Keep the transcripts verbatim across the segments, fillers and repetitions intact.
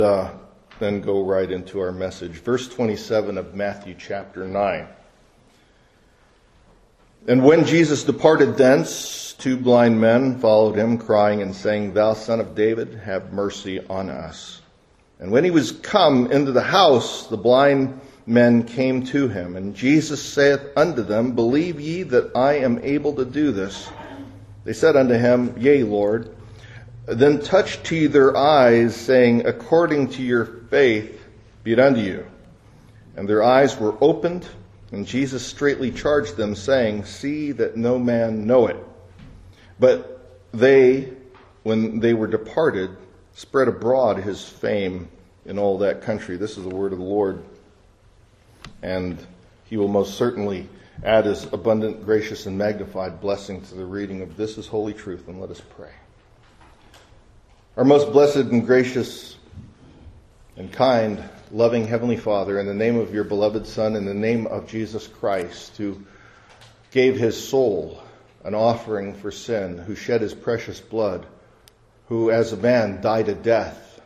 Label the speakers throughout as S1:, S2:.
S1: Uh, then go right into our message. Verse twenty-seven of Matthew chapter nine. And when Jesus departed thence, two blind men followed him, crying and saying, Thou Son of David, have mercy on us. And when he was come into the house, the blind men came to him. And Jesus saith unto them, Believe ye that I am able to do this? They said unto him, Yea, Lord. Then touched he their eyes, saying, According to your faith be it unto you. And their eyes were opened, and Jesus straitly charged them, saying, See that no man know it. But they, when they were departed, spread abroad his fame in all that country. This is the word of the Lord. And he will most certainly add his abundant, gracious, and magnified blessing to the reading of this is holy truth. And let us pray. Our most blessed and gracious and kind, loving Heavenly Father, in the name of your beloved Son, in the name of Jesus Christ, who gave his soul an offering for sin, who shed his precious blood, who as a man died a death,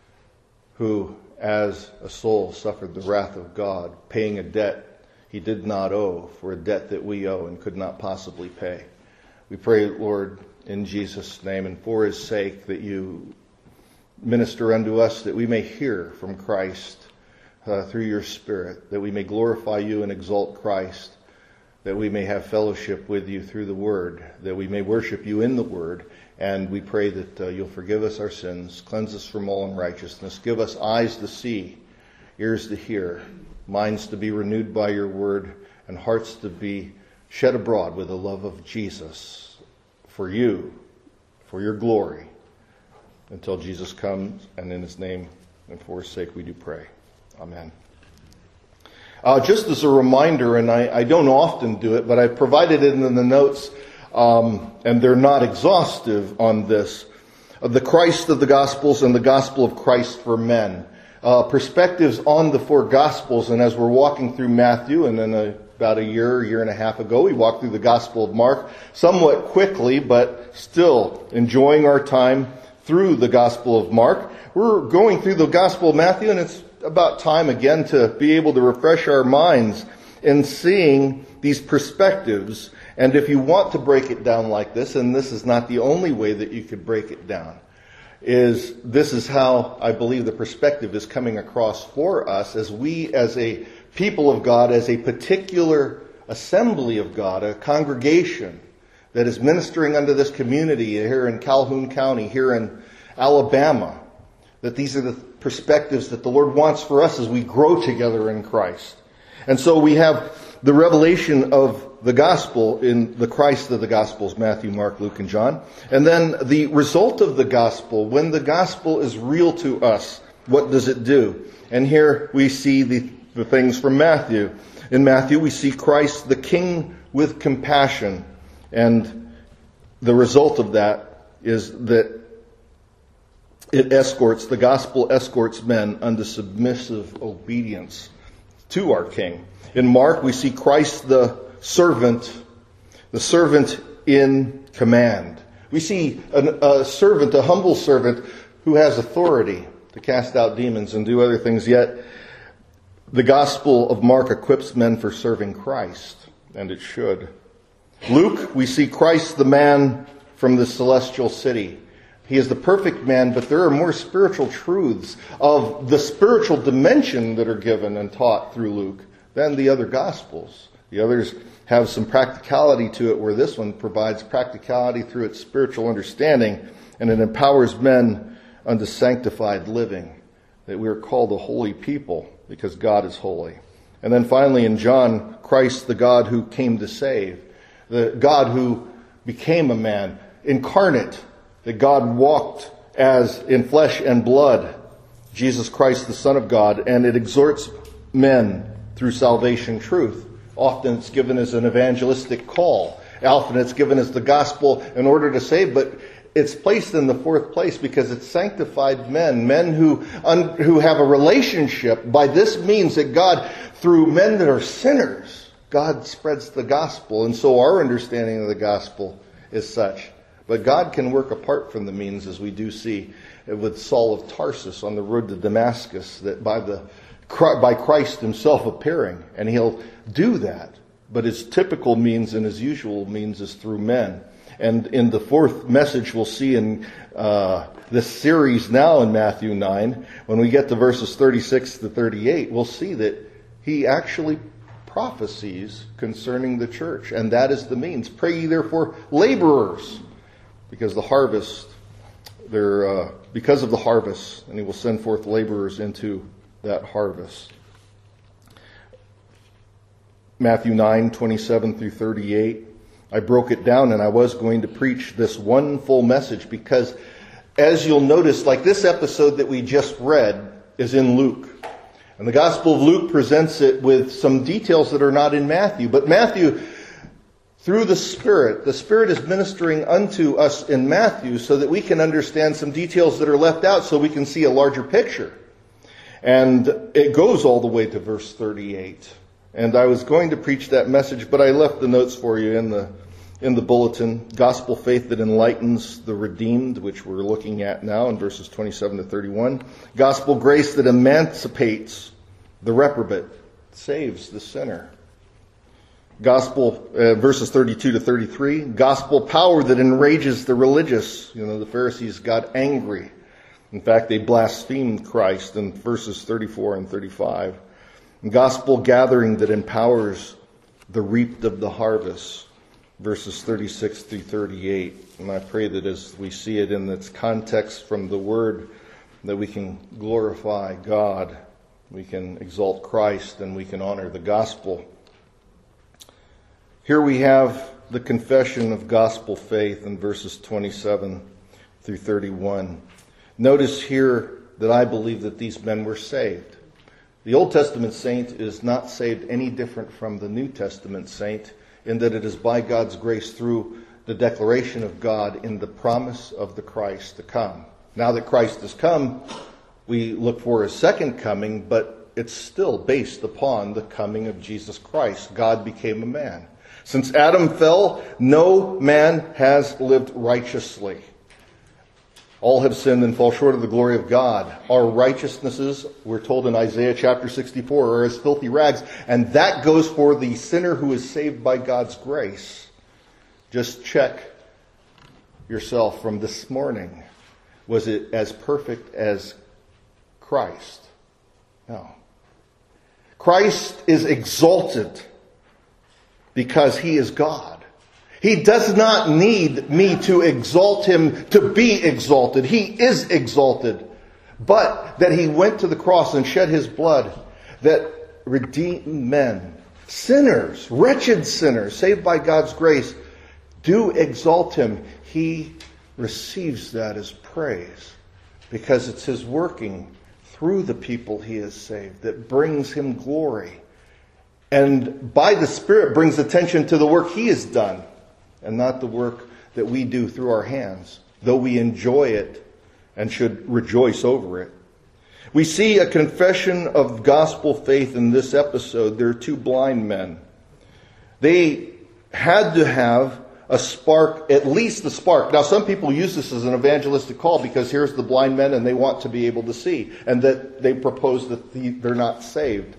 S1: who as a soul suffered the wrath of God, paying a debt he did not owe for a debt that we owe and could not possibly pay. We pray, Lord, in Jesus' name and for his sake, that you minister unto us, that we may hear from Christ uh, through your Spirit, that we may glorify you and exalt Christ, that we may have fellowship with you through the Word, that we may worship you in the Word, and we pray that uh, you'll forgive us our sins, cleanse us from all unrighteousness, give us eyes to see, ears to hear, minds to be renewed by your Word, and hearts to be shed abroad with the love of Jesus for you, for your glory, until Jesus comes, and in his name and for his sake we do pray. Amen. Uh, just as a reminder, and I, I don't often do it, but I've provided it in the notes, um, and they're not exhaustive on this, uh, the Christ of the Gospels and the Gospel of Christ for men. Uh, perspectives on the four Gospels, and as we're walking through Matthew, and then a About a year, year and a half ago, we walked through the Gospel of Mark somewhat quickly, but still enjoying our time through the Gospel of Mark. We're going through the Gospel of Matthew, and it's about time again to be able to refresh our minds in seeing these perspectives. And if you want to break it down like this, and this is not the only way that you could break it down, is this is how I believe the perspective is coming across for us as we, as a people of God, as a particular assembly of God, a congregation that is ministering unto this community here in Calhoun County, here in Alabama, that these are the perspectives that the Lord wants for us as we grow together in Christ. And so we have the revelation of the gospel in the Christ of the Gospels, Matthew, Mark, Luke, and John. And then the result of the gospel, when the gospel is real to us, what does it do? And here we see the The things from Matthew. In Matthew, we see Christ, the King with compassion. And the result of that is that it escorts, the gospel escorts men unto submissive obedience to our King. In Mark, we see Christ, the servant, the servant in command. We see a, a servant, a humble servant, who has authority to cast out demons and do other things, yet the Gospel of Mark equips men for serving Christ, and it should. Luke, we see Christ the man from the celestial city. He is the perfect man, but there are more spiritual truths of the spiritual dimension that are given and taught through Luke than the other Gospels. The others have some practicality to it, where this one provides practicality through its spiritual understanding, and it empowers men unto sanctified living, that we are called a holy people, because God is holy. And then finally in John, Christ, the God who came to save, the God who became a man, incarnate, that God walked as in flesh and blood, Jesus Christ, the Son of God, and it exhorts men through salvation truth. Often it's given as an evangelistic call. Often it's given as the gospel in order to save, but it's placed in the fourth place because it's sanctified men, men who un, who have a relationship. By this means that God, through men that are sinners, God spreads the gospel. And so our understanding of the gospel is such. But God can work apart from the means, as we do see with Saul of Tarsus on the road to Damascus, that by the by Christ himself appearing, and he'll do that. But his typical means and his usual means is through men. And in the fourth message we'll see in uh, this series now in Matthew nine, when we get to verses thirty-six to thirty-eight, we'll see that he actually prophesies concerning the church. And that is the means. Pray ye therefore laborers, because the harvest, they're, uh, because of the harvest, and he will send forth laborers into that harvest. Matthew nine, twenty-seven through thirty-eight. I broke it down, and I was going to preach this one full message because, as you'll notice, like this episode that we just read is in Luke. And the Gospel of Luke presents it with some details that are not in Matthew. But Matthew, through the Spirit, the Spirit is ministering unto us in Matthew so that we can understand some details that are left out so we can see a larger picture. And it goes all the way to verse thirty-eight. And I was going to preach that message, but I left the notes for you in the in the bulletin. Gospel faith that enlightens the redeemed, which we're looking at now in verses twenty-seven to thirty-one. Gospel grace that emancipates the reprobate, saves the sinner. Gospel uh, verses thirty-two to thirty-three. Gospel power that enrages the religious. You know, the Pharisees got angry. In fact, they blasphemed Christ in verses thirty-four and thirty-five. Gospel gathering that empowers the reaped of the harvest, verses thirty-six through thirty-eight. And I pray that as we see it in its context from the Word, that we can glorify God, we can exalt Christ, and we can honor the gospel. Here we have the confession of gospel faith in verses twenty-seven through thirty-one. Notice here that I believe that these men were saved. The Old Testament saint is not saved any different from the New Testament saint in that it is by God's grace through the declaration of God in the promise of the Christ to come. Now that Christ has come, we look for his second coming, but it's still based upon the coming of Jesus Christ. God became a man. Since Adam fell, no man has lived righteously. All have sinned and fall short of the glory of God. Our righteousnesses, we're told in Isaiah chapter sixty-four, are as filthy rags. And that goes for the sinner who is saved by God's grace. Just check yourself from this morning. Was it as perfect as Christ? No. Christ is exalted because he is God. He does not need me to exalt him to be exalted. He is exalted. But that he went to the cross and shed his blood, that redeemed men, sinners, wretched sinners, saved by God's grace, do exalt him. He receives that as praise because it's his working through the people he has saved that brings him glory. And by the Spirit brings attention to the work he has done, and not the work that we do through our hands, though we enjoy it and should rejoice over it. We see a confession of gospel faith in this episode. There are two blind men. They had to have a spark, at least a spark. Now, some people use this as an evangelistic call because here's the blind men and they want to be able to see, and that they propose that they're not saved.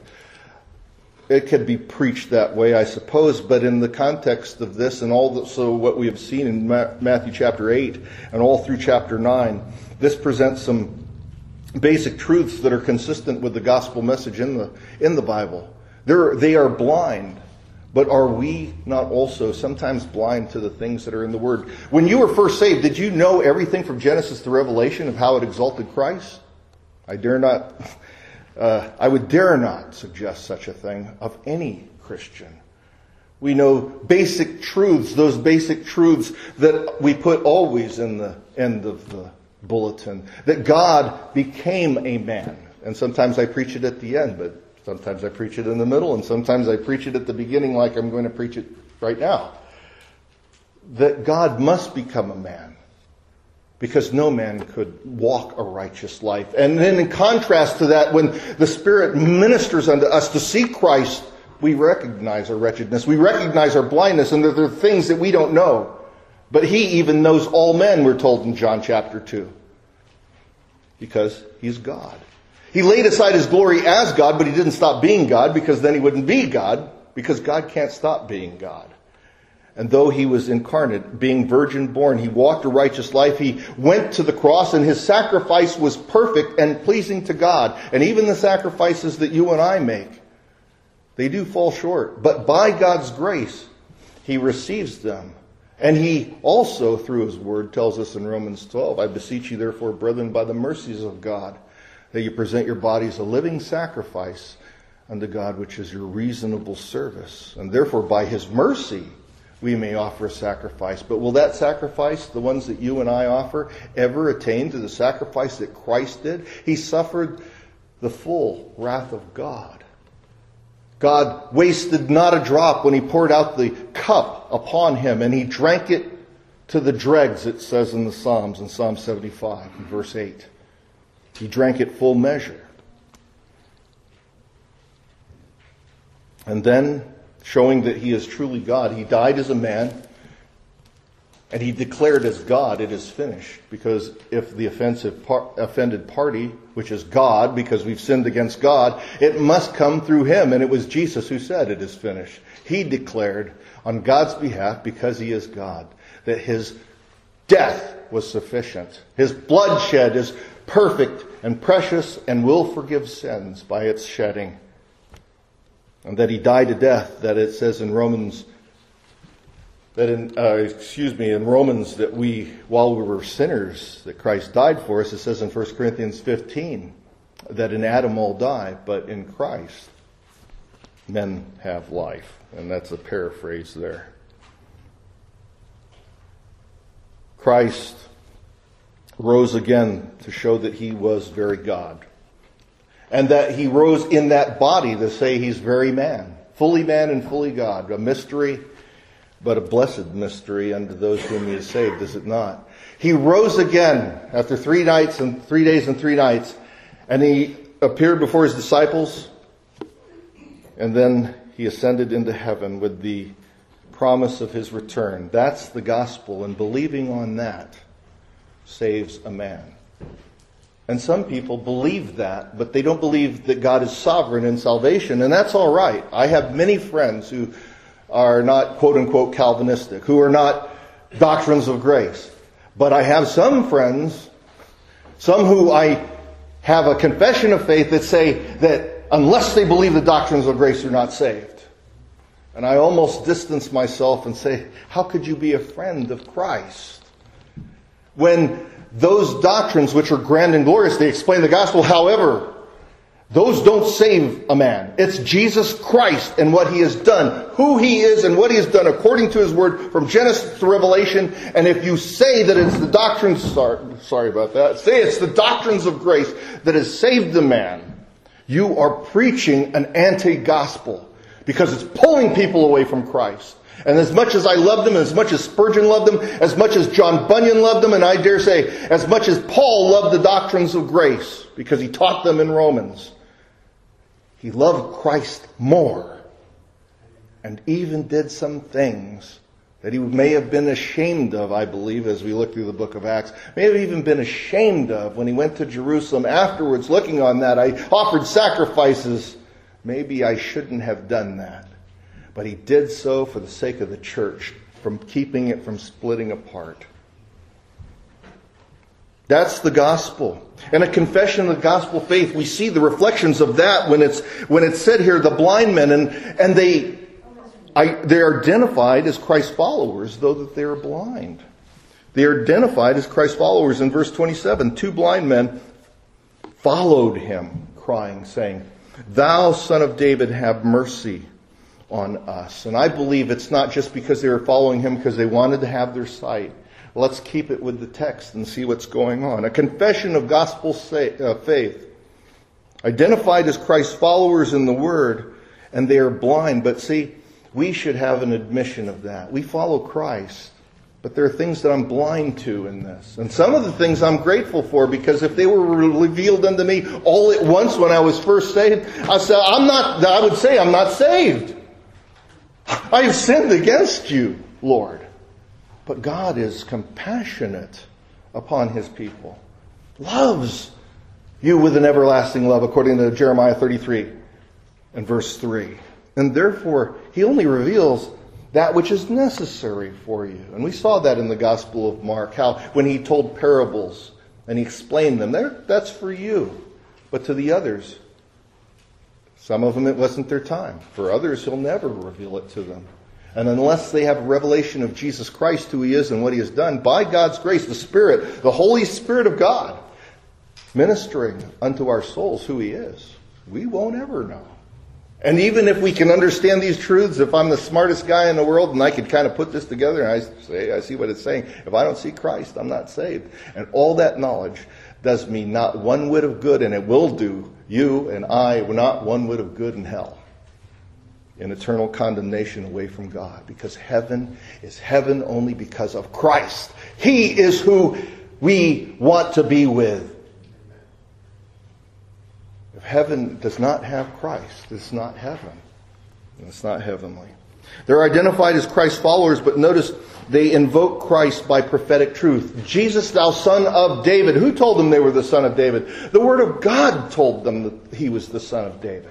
S1: It could be preached that way, I suppose, but in the context of this and also what we have seen in Matthew chapter eight and all through chapter nine, this presents some basic truths that are consistent with the gospel message in the in the Bible. They're, they are blind, but are we not also sometimes blind to the things that are in the Word? When you were first saved, did you know everything from Genesis to Revelation of how it exalted Christ? I dare not... Uh, I would dare not suggest such a thing of any Christian. We know basic truths, those basic truths that we put always in the end of the bulletin. That God became a man. And sometimes I preach it at the end, but sometimes I preach it in the middle, and sometimes I preach it at the beginning like I'm going to preach it right now. That God must become a man. Because no man could walk a righteous life. And then in contrast to that, when the Spirit ministers unto us to see Christ, we recognize our wretchedness. We recognize our blindness, and there are things that we don't know. But he even knows all men, we're told in John chapter two. because he's God. He laid aside his glory as God, but he didn't stop being God, because then he wouldn't be God, because God can't stop being God. And though he was incarnate, being virgin born, he walked a righteous life. He went to the cross, and his sacrifice was perfect and pleasing to God. And even the sacrifices that you and I make, they do fall short. But by God's grace, he receives them. And he also, through his word, tells us in Romans twelve, I beseech you therefore, brethren, by the mercies of God, that you present your bodies a living sacrifice unto God, which is your reasonable service. And therefore, by his mercy, we may offer a sacrifice. But will that sacrifice, the ones that you and I offer, ever attain to the sacrifice that Christ did? He suffered the full wrath of God. God wasted not a drop when he poured out the cup upon him, and he drank it to the dregs, it says in the Psalms, in Psalm seventy-five, verse eight. He drank it full measure. And then, showing that he is truly God, he died as a man, and he declared as God, it is finished. Because if the offensive par- offended party, which is God, because we've sinned against God, it must come through him. And it was Jesus who said, it is finished. He declared on God's behalf, because he is God, that his death was sufficient. His bloodshed is perfect and precious and will forgive sins by its shedding. And that he died a death, that it says in Romans, that in, uh, excuse me, in Romans, that we, while we were sinners, that Christ died for us. It says in First Corinthians fifteen, that in Adam all die, but in Christ men have life. And that's a paraphrase there. Christ rose again to show that he was very God. And that he rose in that body to say he's very man. Fully man and fully God. A mystery, but a blessed mystery unto those whom he has saved, is it not? He rose again after three nights and three days and three nights. And he appeared before his disciples. And then he ascended into heaven with the promise of his return. That's the gospel. And believing on that saves a man. And some people believe that, but they don't believe that God is sovereign in salvation, and that's all right. I have many friends who are not quote-unquote Calvinistic, who are not doctrines of grace. But I have some friends, some who I have a confession of faith that say that unless they believe the doctrines of grace, they're not saved. And I almost distance myself and say, how could you be a friend of Christ? When those doctrines, which are grand and glorious, they explain the gospel. However, those don't save a man. It's Jesus Christ and what he has done, who he is and what he has done according to his word from Genesis to Revelation. And if you say that it's the doctrines, sorry, sorry about that, say it's the doctrines of grace that has saved the man, you are preaching an anti-gospel, because it's pulling people away from Christ. And as much as I loved them, as much as Spurgeon loved them, as much as John Bunyan loved them, and I dare say, as much as Paul loved the doctrines of grace, because he taught them in Romans, he loved Christ more, and even did some things that he may have been ashamed of, I believe, as we look through the book of Acts. May have even been ashamed of when he went to Jerusalem afterwards, looking on that. I offered sacrifices. Maybe I shouldn't have done that. But he did so for the sake of the church, from keeping it from splitting apart. That's the gospel. And a confession of the gospel faith, we see the reflections of that when it's when it's said here, the blind men, and, and they I, they are identified as Christ's followers, though that they are blind. They are identified as Christ's followers in verse twenty-seven. Two blind men followed him, crying, saying, "Thou, Son of David, have mercy on us." And I believe it's not just because they were following him because they wanted to have their sight. Let's keep it with the text and see what's going on. A confession of gospel faith. Identified as Christ's followers in the Word, and they are blind. But see, we should have an admission of that. We follow Christ, but there are things that I'm blind to in this. And some of the things I'm grateful for, because if they were revealed unto me all at once when I was first saved, I said, I'm not, I would say I'm not saved. I have sinned against you, Lord. But God is compassionate upon his people, loves you with an everlasting love, according to Jeremiah thirty-three and verse three. And therefore, he only reveals that which is necessary for you. And we saw that in the Gospel of Mark, how when he told parables and he explained them, that's for you. But to the others, some of them it wasn't their time. For others, he'll never reveal it to them. And unless they have a revelation of Jesus Christ, who he is and what he has done, by God's grace, the Spirit, the Holy Spirit of God, ministering unto our souls who he is, we won't ever know. And even if we can understand these truths, if I'm the smartest guy in the world and I could kind of put this together and I say, I see what it's saying, if I don't see Christ, I'm not saved. And all that knowledge does me not one whit of good, and it will do you and I not one whit of good in hell, in eternal condemnation away from God. Because heaven is heaven only because of Christ. He is who we want to be with. If heaven does not have Christ, it's not heaven. It's not heavenly. They're identified as Christ followers, but notice they invoke Christ by prophetic truth. Jesus, thou son of David. Who told them they were the son of David? The Word of God told them that he was the son of David.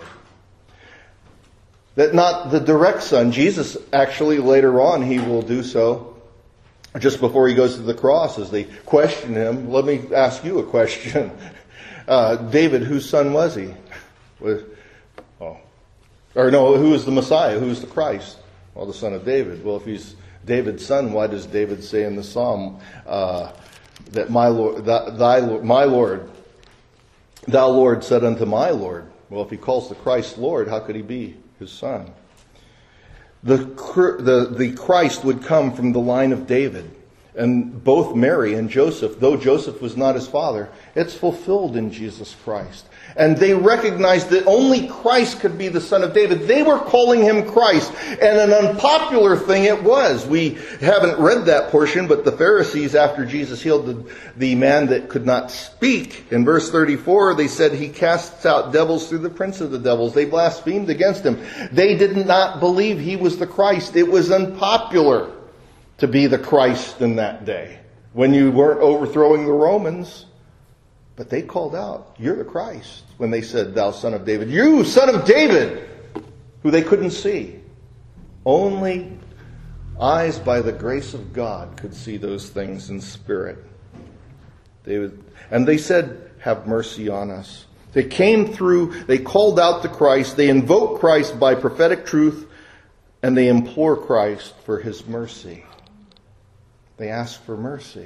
S1: That not the direct son. Jesus actually later on, he will do so just before he goes to the cross as they question him. Let me ask you a question. Uh, David, whose son was he? Was, oh, or no, who is the Messiah? Who is the Christ? Well, the son of David. Well, if he's David's son, why does David say in the Psalm uh, that my Lord, thy, thy Lord, my Lord, thou Lord said unto my Lord? Well, if he calls the Christ Lord, how could he be his son? The the the Christ would come from the line of David. And both Mary and Joseph, though Joseph was not his father, it's fulfilled in Jesus Christ. And they recognized that only Christ could be the son of David. They were calling him Christ. And an unpopular thing it was. We haven't read that portion, but the Pharisees, after Jesus healed the, the man that could not speak, in verse thirty-four, they said he casts out devils through the prince of the devils. They blasphemed against him. They did not believe he was the Christ. It was unpopular to be the Christ in that day, when you weren't overthrowing the Romans. But they called out, you're the Christ, when they said, thou son of David. You, son of David, who they couldn't see. Only eyes by the grace of God could see those things in spirit. They would, and they said, have mercy on us. They came through, they called out to Christ, they invoked Christ by prophetic truth, and they implore Christ for his mercy. They ask for mercy.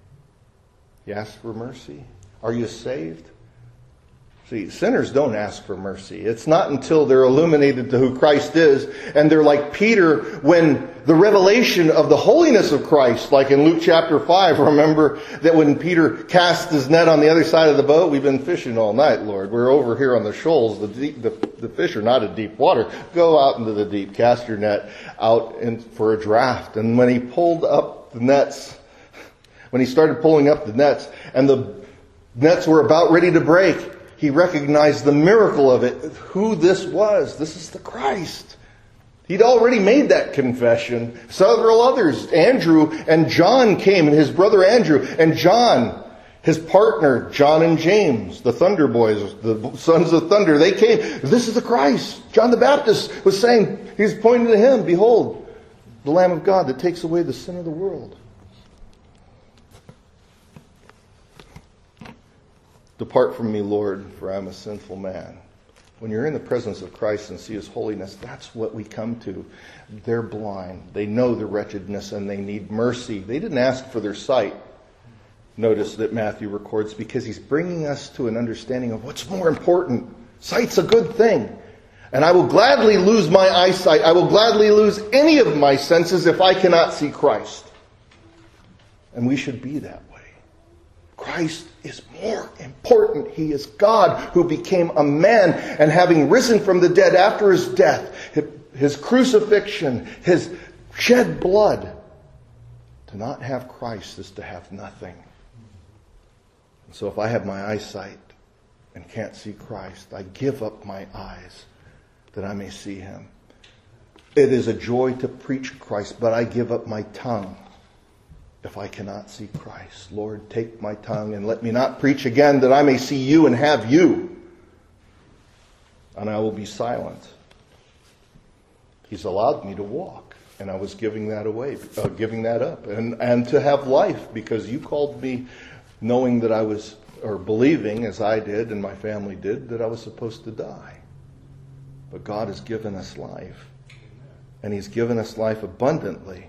S1: You ask for mercy? Are you saved? See, sinners don't ask for mercy. It's not until they're illuminated to who Christ is, and they're like Peter when the revelation of the holiness of Christ, like in Luke chapter five, remember that when Peter cast his net on the other side of the boat, we've been fishing all night, Lord. We're over here on the shoals. The, deep, the, the fish are not in deep water. Go out into the deep. Cast your net out in, for a draft. And when he pulled up the nets, when he started pulling up the nets, and the nets were about ready to break, he recognized the miracle of it, who this was. This is the Christ. He'd already made that confession. Several others, Andrew and John came, and his brother Andrew, and John, his partner, John and James, the Thunder Boys, the sons of thunder, they came. This is the Christ. John the Baptist was saying, he's pointing to him, behold, the Lamb of God that takes away the sin of the world. Depart from me, Lord, for I am a sinful man. When you're in the presence of Christ and see his holiness, that's what we come to. They're blind. They know their wretchedness and they need mercy. They didn't ask for their sight. Notice that Matthew records, because he's bringing us to an understanding of what's more important. Sight's a good thing. And I will gladly lose my eyesight. I will gladly lose any of my senses if I cannot see Christ. And we should be that way. Christ is more important. He is God who became a man, and having risen from the dead after his death, his crucifixion, his shed blood, to not have Christ is to have nothing. And so if I have my eyesight and can't see Christ, I give up my eyes that I may see him. It is a joy to preach Christ, but I give up my tongue if I cannot see Christ. Lord, take my tongue and let me not preach again, that I may see you and have you. And I will be silent. He's allowed me to walk, and I was giving that away, uh, giving that up, and, and to have life, because you called me knowing that I was, or believing, as I did and my family did, that I was supposed to die. But God has given us life, and He's given us life abundantly.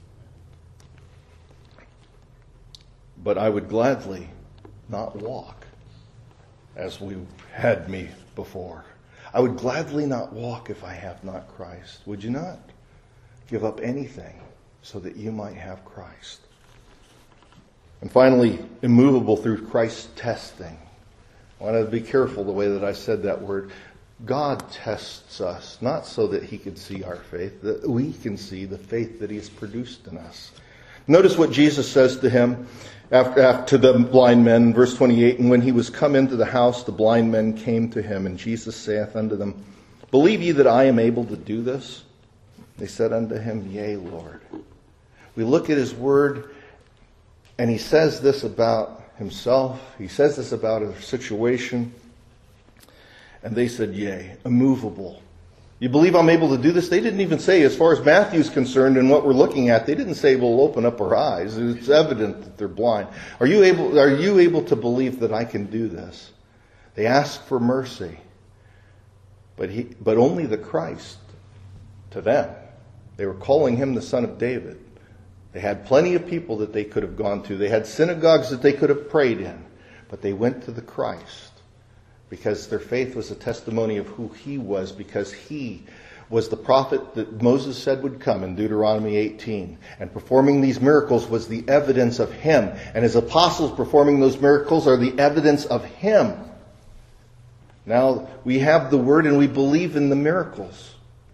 S1: But I would gladly not walk as we had me before. I would gladly not walk if I have not Christ. Would you not? Give up anything so that you might have Christ. And finally, immovable through Christ's testing. I want to be careful the way that I said that word. God tests us, not so that He could see our faith, that we can see the faith that He has produced in us. Notice what Jesus says to him, after, after the blind men, in verse twenty-eight, and when he was come into the house, the blind men came to him, and Jesus saith unto them, Believe ye that I am able to do this? They said unto him, Yea, Lord. We look at His word, and He says this about Himself. He says this about a situation. And they said, Yea, immovable. You believe I'm able to do this? They didn't even say, as far as Matthew's concerned and what we're looking at, they didn't say we'll open up our eyes. It's evident that they're blind. Are you able, are you able to believe that I can do this? They asked for mercy. But he, but only the Christ to them. They were calling Him the Son of David. They had plenty of people that they could have gone to. They had synagogues that they could have prayed in. But they went to the Christ. Because their faith was a testimony of who He was, because He was the prophet that Moses said would come in Deuteronomy eighteen. And performing these miracles was the evidence of Him. And His apostles performing those miracles are the evidence of Him. Now, we have the Word and we believe in the miracles.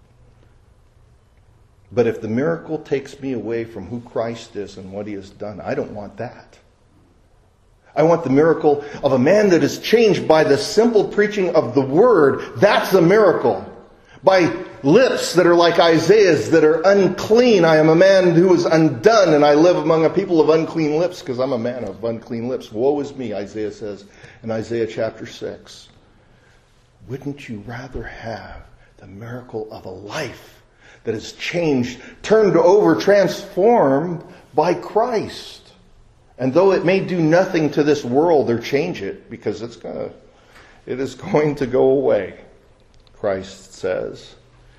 S1: But if the miracle takes me away from who Christ is and what He has done, I don't want that. I want the miracle of a man that is changed by the simple preaching of the Word. That's a miracle. By lips that are like Isaiah's, that are unclean. I am a man who is undone, and I live among a people of unclean lips, because I'm a man of unclean lips. Woe is me, Isaiah says in Isaiah chapter six. Wouldn't you rather have the miracle of a life that is changed, turned over, transformed by Christ? And though it may do nothing to this world or change it, because it's gonna, it is going to go away, Christ says.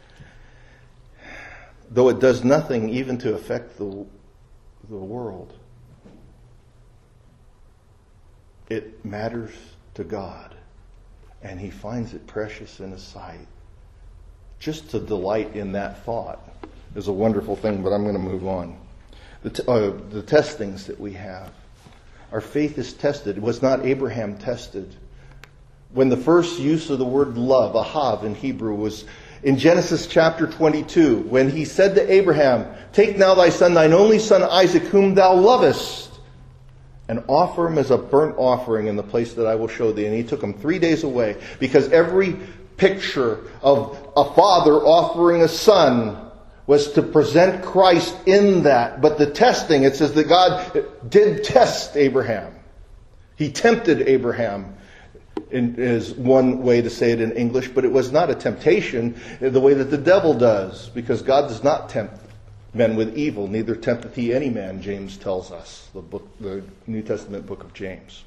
S1: Though it does nothing even to affect the, the world, it matters to God. And He finds it precious in His sight. Just to delight in that thought is a wonderful thing, but I'm going to move on. The, t- uh, the testings that we have. Our faith is tested. Was not Abraham tested? When the first use of the word love, ahav in Hebrew, was in Genesis chapter twenty-two, when He said to Abraham, Take now thy son, thine only son Isaac, whom thou lovest, and offer him as a burnt offering in the place that I will show thee. And he took him three days away, because every picture of a father offering a son was to present Christ in that. But the testing, it says that God did test Abraham. He tempted Abraham, in, is one way to say it in English, but it was not a temptation the way that the devil does, because God does not tempt men with evil, neither tempteth He any man, James tells us, the book, the New Testament book of James.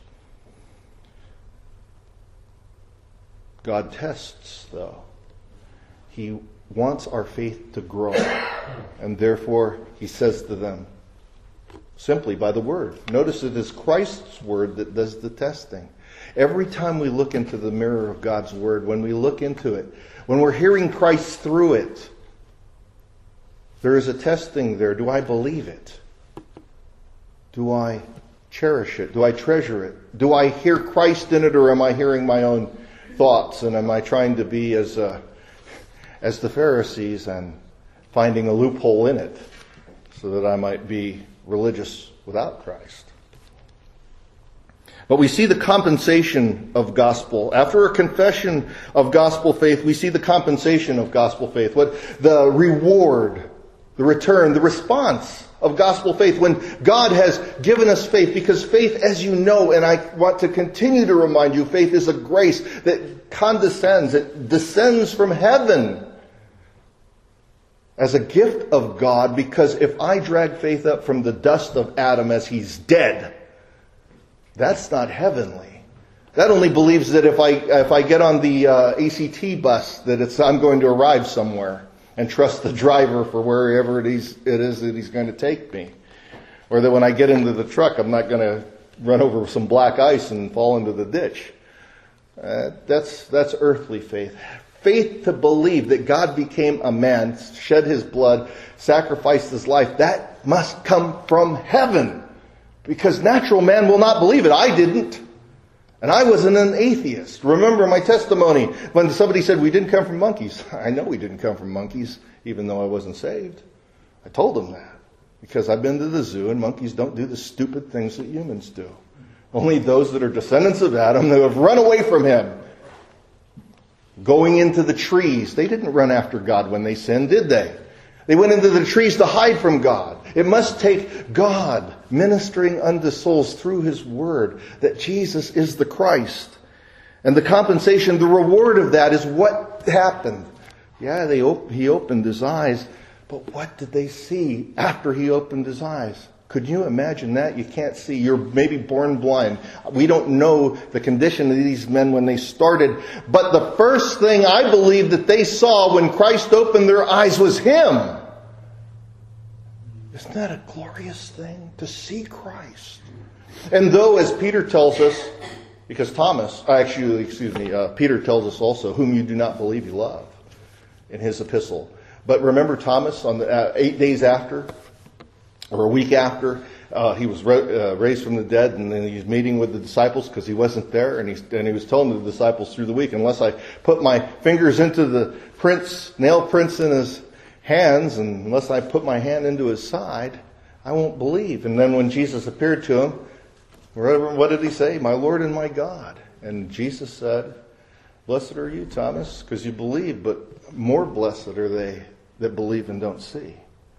S1: God tests, though. He wants our faith to grow. And therefore, He says to them, simply by the Word. Notice it is Christ's Word that does the testing. Every time we look into the mirror of God's Word, when we look into it, when we're hearing Christ through it, there is a testing there. Do I believe it? Do I cherish it? Do I treasure it? Do I hear Christ in it, or am I hearing my own thoughts? And am I trying to be as uh, as the Pharisees and finding a loophole in it so that I might be religious without Christ? But we see the compensation of gospel. After a confession of gospel faith, we see the compensation of gospel faith. What the reward, the return, the response of gospel faith, when God has given us faith, because faith, as you know, and I want to continue to remind you, faith is a grace that condescends, it descends from heaven as a gift of God, because if I drag faith up from the dust of Adam as he's dead, that's not heavenly. That only believes that if I if I get on the uh, A C T bus, that it's I'm going to arrive somewhere, and trust the driver for wherever it is, it is that he's going to take me. Or that when I get into the truck, I'm not going to run over some black ice and fall into the ditch. Uh, that's that's earthly faith. Faith to believe that God became a man, shed his blood, sacrificed his life, that must come from heaven. Because natural man will not believe it. I didn't. And I wasn't an atheist. Remember my testimony when somebody said we didn't come from monkeys. I know we didn't come from monkeys, even though I wasn't saved. I told them that. Because I've been to the zoo and monkeys don't do the stupid things that humans do. Only those that are descendants of Adam who have run away from him. Going into the trees. They didn't run after God when they sinned, did they? They went into the trees to hide from God. It must take God ministering unto souls through his word that Jesus is the Christ. And the compensation, the reward of that is what happened. Yeah, they op- he opened his eyes, but what did they see after he opened his eyes? Could you imagine that? You can't see. You're maybe born blind. We don't know the condition of these men when they started. But the first thing I believe that they saw when Christ opened their eyes was him. Isn't that a glorious thing? To see Christ. And though, as Peter tells us, because Thomas, actually, excuse me, uh, Peter tells us also, whom you do not believe you love, in his epistle. But remember Thomas, on the uh, eight days after, or a week after, uh, he was ra- uh, raised from the dead, and then he was meeting with the disciples because he wasn't there, and he, and he was telling the disciples through the week, unless I put my fingers into the prints, nail prints in his hands, and unless I put my hand into his side, I won't believe. And then when Jesus appeared to him, what did he say? My Lord and my God. And Jesus said, blessed are you, Thomas, because you believe, but more blessed are they that believe and don't see.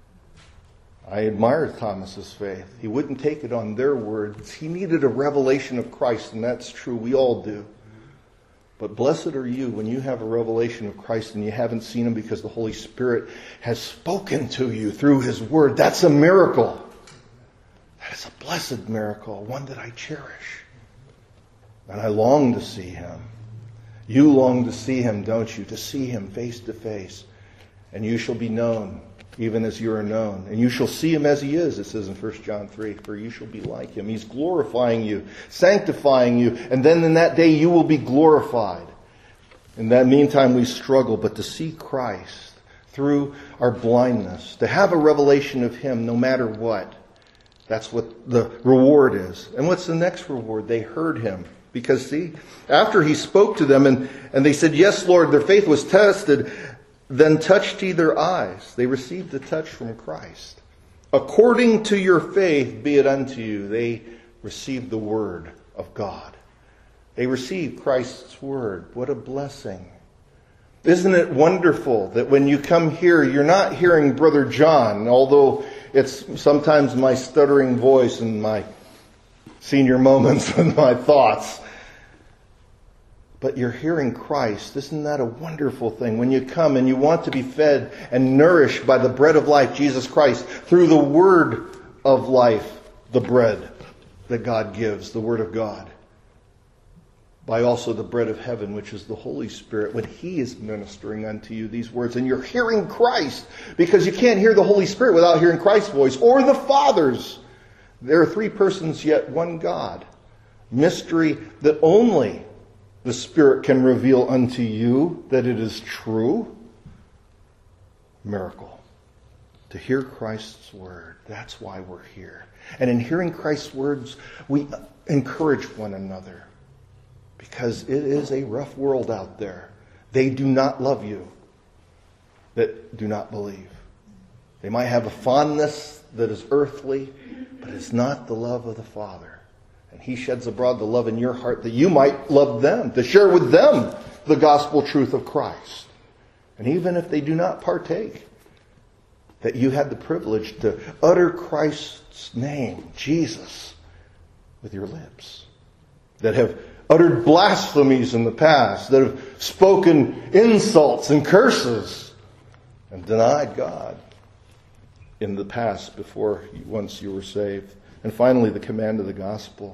S1: I admire Thomas's faith. He wouldn't take it on their words. He needed a revelation of Christ, and that's true. We all do. But blessed are you when you have a revelation of Christ and you haven't seen him because the Holy Spirit has spoken to you through his word. That's a miracle. That is a blessed miracle, one that I cherish. And I long to see him. You long to see him, don't you? To see him face to face. And you shall be known, even as you are known. And you shall see him as he is, it says in First John three, for you shall be like him. He's glorifying you, sanctifying you, and then in that day you will be glorified. In that meantime we struggle, but to see Christ through our blindness, to have a revelation of him no matter what, that's what the reward is. And what's the next reward? They heard him. Because see, after he spoke to them and, and they said, yes, Lord, their faith was tested, then touched he their eyes. They received a touch from Christ. According to your faith be it unto you. They received the word of God. They received Christ's word. What a blessing. Isn't it wonderful that when you come here, you're not hearing Brother John, although it's sometimes my stuttering voice and my senior moments and my thoughts. But you're hearing Christ. Isn't that a wonderful thing? When you come and you want to be fed and nourished by the bread of life, Jesus Christ, through the word of life, the bread that God gives, the word of God. By also the bread of heaven, which is the Holy Spirit, when he is ministering unto you these words. And you're hearing Christ, because you can't hear the Holy Spirit without hearing Christ's voice, or the Father's. There are three persons, yet one God. Mystery that only the Spirit can reveal unto you that it is true. Miracle. To hear Christ's word. That's why we're here. And in hearing Christ's words, we encourage one another. Because it is a rough world out there. They do not love you that do not believe. They might have a fondness that is earthly, but it's not the love of the Father. And he sheds abroad the love in your heart that you might love them, to share with them the gospel truth of Christ. And even if they do not partake, that you had the privilege to utter Christ's name, Jesus, with your lips. That have uttered blasphemies in the past. That have spoken insults and curses and denied God in the past before once you were saved. And finally, the command of the gospel.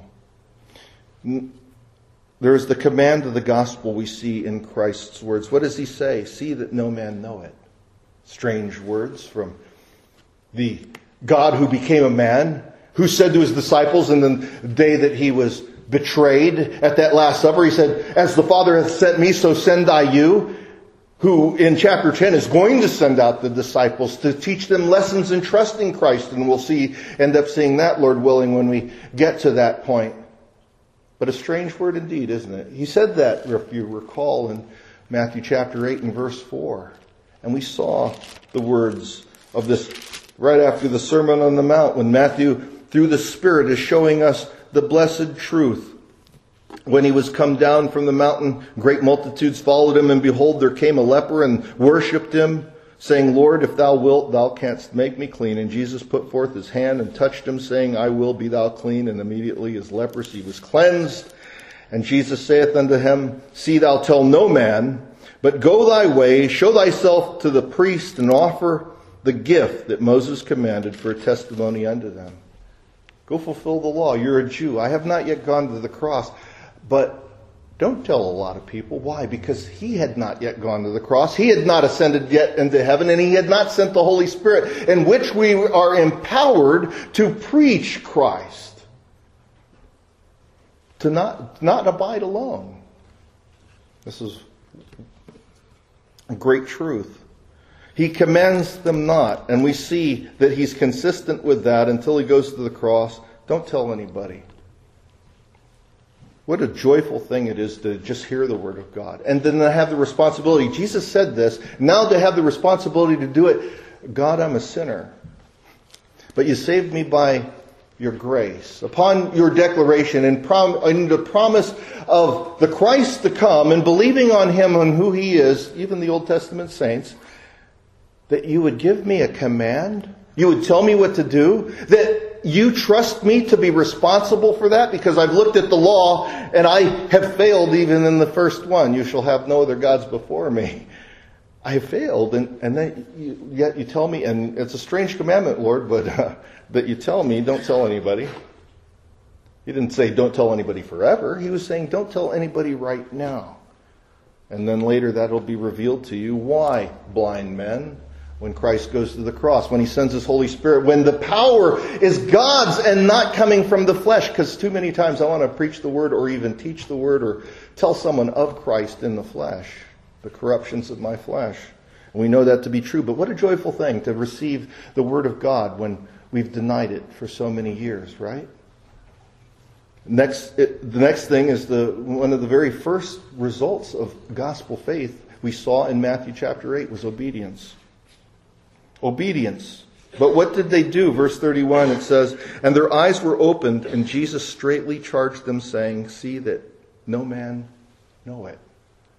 S1: There is the command of the gospel we see in Christ's words. What does he say? See that no man know it. Strange words from the God who became a man, who said to his disciples in the day that he was betrayed at that Last Supper, he said, as the Father hath sent me, so send I you. Who in chapter ten is going to send out the disciples to teach them lessons in trusting Christ. And we'll see, end up seeing that, Lord willing, when we get to that point. But a strange word indeed, isn't it? He said that, if you recall, in Matthew chapter eight and verse four. And we saw the words of this right after the Sermon on the Mount, when Matthew, through the Spirit, is showing us the blessed truth. When he was come down from the mountain, great multitudes followed him, and behold, there came a leper and worshipped him, saying, Lord, if thou wilt, thou canst make me clean. And Jesus put forth his hand and touched him, saying, I will, be thou clean. And immediately his leprosy was cleansed. And Jesus saith unto him, See thou tell no man, but go thy way, show thyself to the priest, and offer the gift that Moses commanded for a testimony unto them. Go fulfill the law. You're a Jew. I have not yet gone to the cross. But don't tell a lot of people. Why? Because he had not yet gone to the cross. He had not ascended yet into heaven, and he had not sent the Holy Spirit, in which we are empowered to preach Christ. To not, not abide alone. This is a great truth. He commends them not, and we see that he's consistent with that until he goes to the cross. Don't tell anybody. What a joyful thing it is to just hear the Word of God. And then to have the responsibility. Jesus said this. Now to have the responsibility to do it. God, I'm a sinner. But you saved me by your grace. Upon your declaration and, prom- and the promise of the Christ to come, and believing on him and who he is, even the Old Testament saints, that you would give me a command. You would tell me what to do. That you trust me to be responsible for that, because I've looked at the law and I have failed even in the first one. You shall have no other gods before me. I have failed, and, and then you, yet you tell me, and it's a strange commandment, Lord, but uh, that you tell me, don't tell anybody. He didn't say don't tell anybody forever. He was saying don't tell anybody right now. And then later that'll be revealed to you. Why, blind men? When Christ goes to the cross, when he sends his Holy Spirit, when the power is God's and not coming from the flesh. Because too many times I want to preach the word or even teach the word or tell someone of Christ in the flesh, the corruptions of my flesh. And we know that to be true. But what a joyful thing to receive the word of God when we've denied it for so many years, right? Next, it, the next thing is the one of the very first results of gospel faith we saw in Matthew chapter eight was obedience. Obedience. But what did they do? Verse thirty-one, it says, and their eyes were opened, and Jesus straightly charged them, saying, See that no man know it.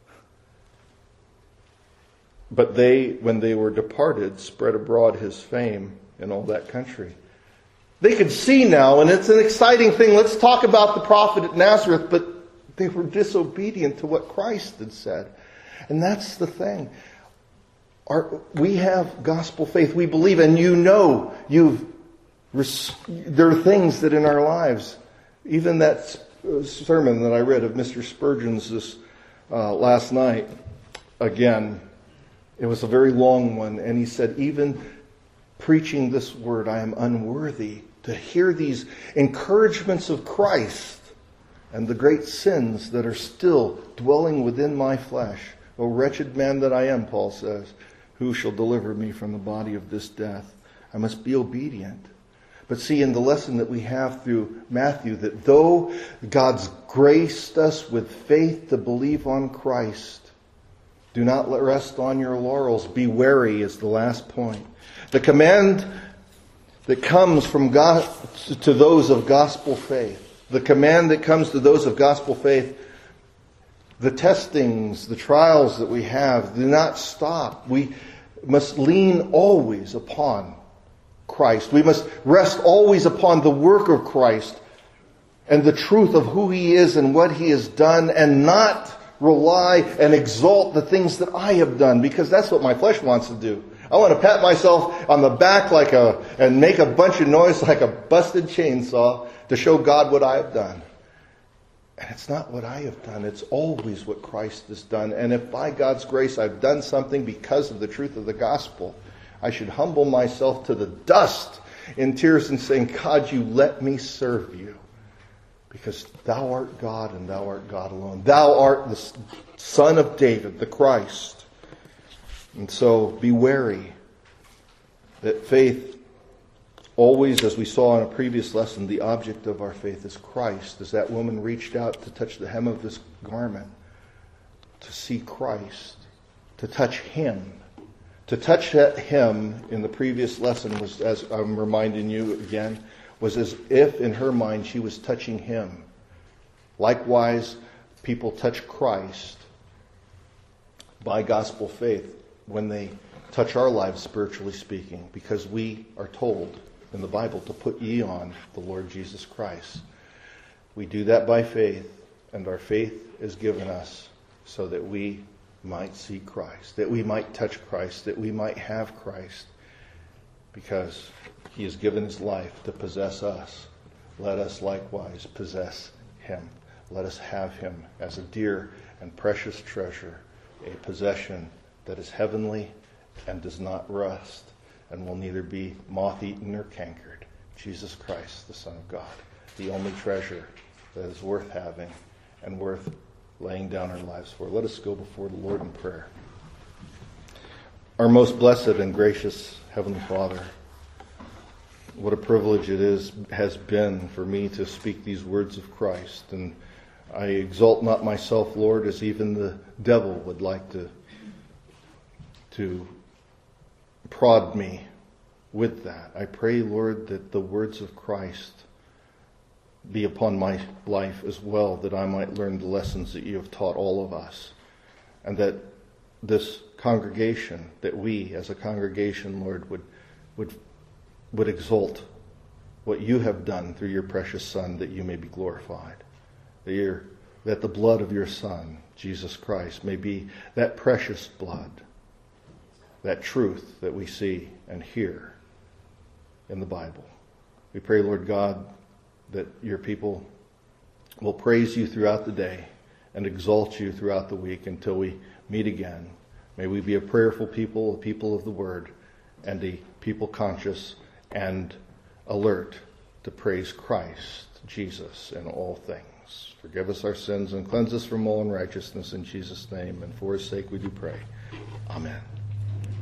S1: But they, when they were departed, spread abroad his fame in all that country. They could see now, and it's an exciting thing. Let's talk about the prophet at Nazareth, but they were disobedient to what Christ had said. And that's the thing. Our, we have gospel faith. We believe, and you know, you've there are things that in our lives, even that sermon that I read of Mister Spurgeon's this uh, last night, again, it was a very long one, and he said, even preaching this word, I am unworthy to hear these encouragements of Christ and the great sins that are still dwelling within my flesh. O wretched man that I am, Paul says, who shall deliver me from the body of this death? I must be obedient. But see, in the lesson that we have through Matthew, that though God's graced us with faith to believe on Christ, do not rest on your laurels. Be wary is the last point. The command that comes from God to those of gospel faith, the command that comes to those of gospel faith, the testings, the trials that we have do not stop. We must lean always upon Christ. We must rest always upon the work of Christ and the truth of who He is and what He has done, and not rely and exalt the things that I have done, because that's what my flesh wants to do. I want to pat myself on the back like a and make a bunch of noise like a busted chainsaw to show God what I have done. And it's not what I have done. It's always what Christ has done. And if by God's grace I've done something because of the truth of the gospel, I should humble myself to the dust in tears and saying, God, you let me serve you. Because thou art God and thou art God alone. Thou art the Son of David, the Christ. And so be wary that faith always, as we saw in a previous lesson, the object of our faith is Christ. As that woman reached out to touch the hem of this garment, to see Christ, to touch Him. To touch Him in the previous lesson was, as I'm reminding you again, was as if in her mind she was touching Him. Likewise, people touch Christ by gospel faith when they touch our lives, spiritually speaking, because we are told in the Bible to put ye on the Lord Jesus Christ. We do that by faith, and our faith is given us so that we might see Christ, that we might touch Christ, that we might have Christ, because He has given His life to possess us. Let us likewise possess Him. Let us have Him as a dear and precious treasure, a possession that is heavenly and does not rust and will neither be moth-eaten nor cankered. Jesus Christ, the Son of God, the only treasure that is worth having and worth laying down our lives for. Let us go before the Lord in prayer. Our most blessed and gracious Heavenly Father, what a privilege it is has been for me to speak these words of Christ. And I exalt not myself, Lord, as even the devil would like to, to prod me with that. I pray, Lord, that the words of Christ be upon my life as well, that I might learn the lessons that you have taught all of us. And that this congregation, that we as a congregation, Lord, would would would exalt what you have done through your precious Son, that you may be glorified. That, your, that the blood of your Son, Jesus Christ, may be that precious blood, that truth that we see and hear in the Bible. We pray, Lord God, that your people will praise you throughout the day and exalt you throughout the week until we meet again. May we be a prayerful people, a people of the Word, and a people conscious and alert to praise Christ, Jesus, in all things. Forgive us our sins and cleanse us from all unrighteousness in Jesus' name, and for His sake we do pray. Amen.